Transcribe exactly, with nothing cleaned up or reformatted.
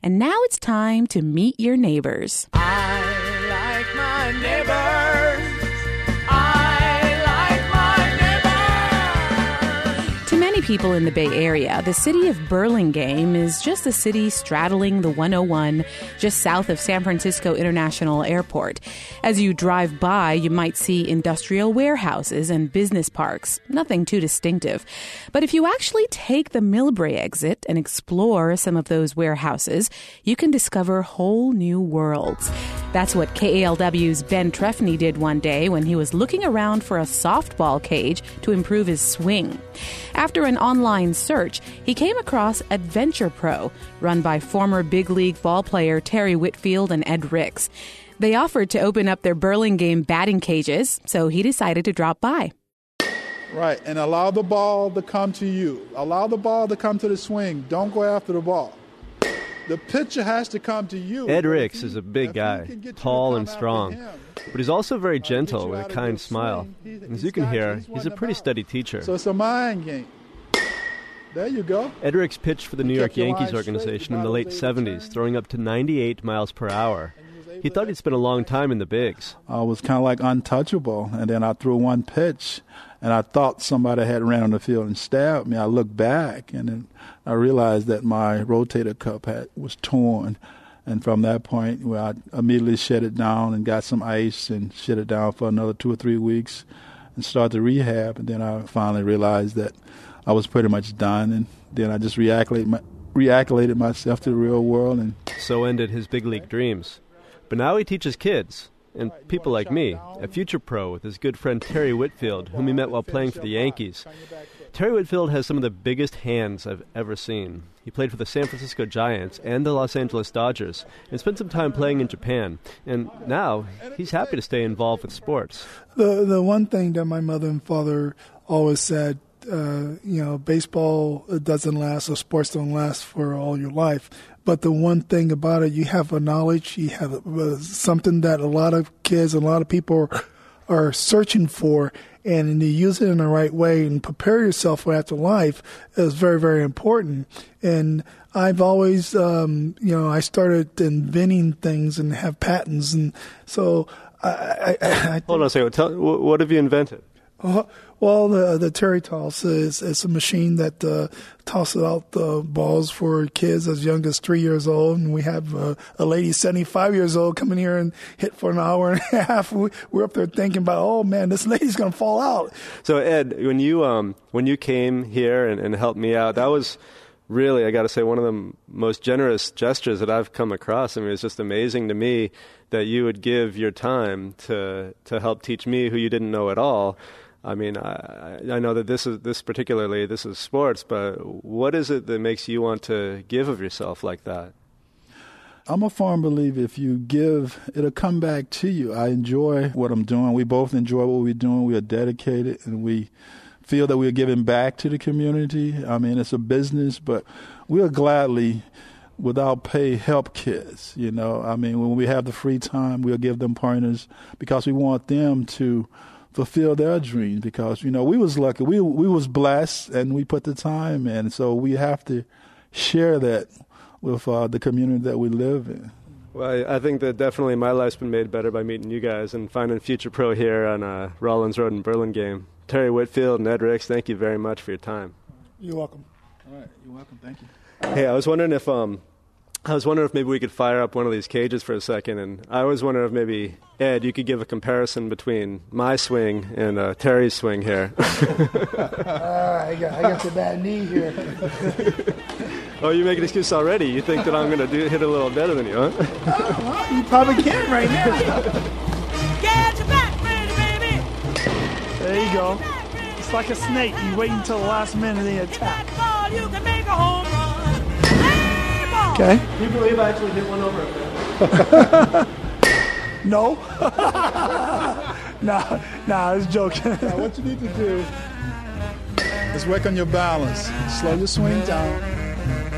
And now it's time to meet your neighbors. I like my neighbors. I like my neighbors. To many people in the Bay Area, the city of Burlingame is just a city straddling the one oh one just south of San Francisco International Airport. As you drive by, you might see industrial warehouses and business parks. Nothing too distinctive. But if you actually take the Millbrae exit and explore some of those warehouses, you can discover whole new worlds. That's what K A L W's Ben Trefny did one day when he was looking around for a softball cage to improve his swing. After an online search, he came across Adventure Pro, run by former big league ball player Terry Whitfield and Ed Ricks. They offered to open up their Burlingame batting cages, so he decided to drop by. Right, and allow the ball to come to you. Allow the ball to come to the swing. Don't go after the ball. The pitcher has to come to you. Ed Ricks is a big guy, tall and strong, but he's also very gentle with a kind smile. As you can hear, he's a pretty steady teacher. So it's a mind game. There you go. Ed Ricks pitched for the New York Yankees organization in the late seventies, throwing up to ninety-eight miles per hour. He thought he'd spent a long time in the bigs. I was kind of like untouchable, and then I threw one pitch, and I thought somebody had ran on the field and stabbed me. I looked back, and then I realized that my rotator cuff had, was torn. And from that point, well, I immediately shut it down and got some ice and shut it down for another two or three weeks and started rehab. And then I finally realized that I was pretty much done, and then I just reacclimated, my, reacclimated myself to the real world. And so ended his big league dreams. But now he teaches kids, and people like me, at Future Pro with his good friend Terry Whitfield, whom he met while playing for the Yankees. Terry Whitfield has some of the biggest hands I've ever seen. He played for the San Francisco Giants and the Los Angeles Dodgers and spent some time playing in Japan. And now he's happy to stay involved with sports. The the one thing that my mother and father always said, uh, you know, baseball doesn't last or sports don't last for all your life. But the one thing about it, you have a knowledge, you have a, something that a lot of kids, a lot of people are, are searching for, and you use it in the right way and prepare yourself for after life is very, very important. And I've always, um, you know, I started inventing things and have patents, and so I. I, I Hold on a second. Tell, what have you invented? Uh, well, the the Terry Toss is it's a machine that uh, tosses out the balls for kids as young as three years old, and we have uh, a lady seventy-five years old coming here and hit for an hour and a half. We, we're up there thinking about, oh man, this lady's gonna fall out. So Ed, when you um when you came here and, and helped me out, that was really, I got to say, one of the most generous gestures that I've come across. I mean, it's just amazing to me that you would give your time to to help teach me, who you didn't know at all. I mean, I, I know that this is this particularly this is sports, but what is it that makes you want to give of yourself like that? I'm a firm believer if you give, it'll come back to you. I enjoy what I'm doing. We both enjoy what we're doing. We are dedicated, and we feel that we're giving back to the community. I mean, it's a business, but we'll gladly, without pay, help kids. You know, I mean, when we have the free time, we'll give them pointers because we want them to fulfill their dreams, because, you know, we was lucky. We we was blessed, and we put the time in. So we have to share that with uh, the community that we live in. Well, I think that definitely my life's been made better by meeting you guys and finding Future Pro here on uh, Rollins Road in Burlingame. Terry Whitfield and Ed Ricks, thank you very much for your time. You're welcome. All right, you're welcome. Thank you. Hey, I was wondering if um, I was wondering if maybe we could fire up one of these cages for a second, and I was wondering if maybe Ed, you could give a comparison between my swing and uh, Terry's swing here. uh, I got I got the bad knee here. Oh, you make an excuse already. You think that I'm going to do hit a little better than you, huh? Oh, well, you probably can right now. Get your back ready, baby. There you go. It's like a snake. You wait until the last minute and then attack. You can make a home run. Hey, ball. Okay. Can you believe I actually hit one over a No. nah, nah, I was joking. Now, what you need to do is work on your balance. Slow your swing down.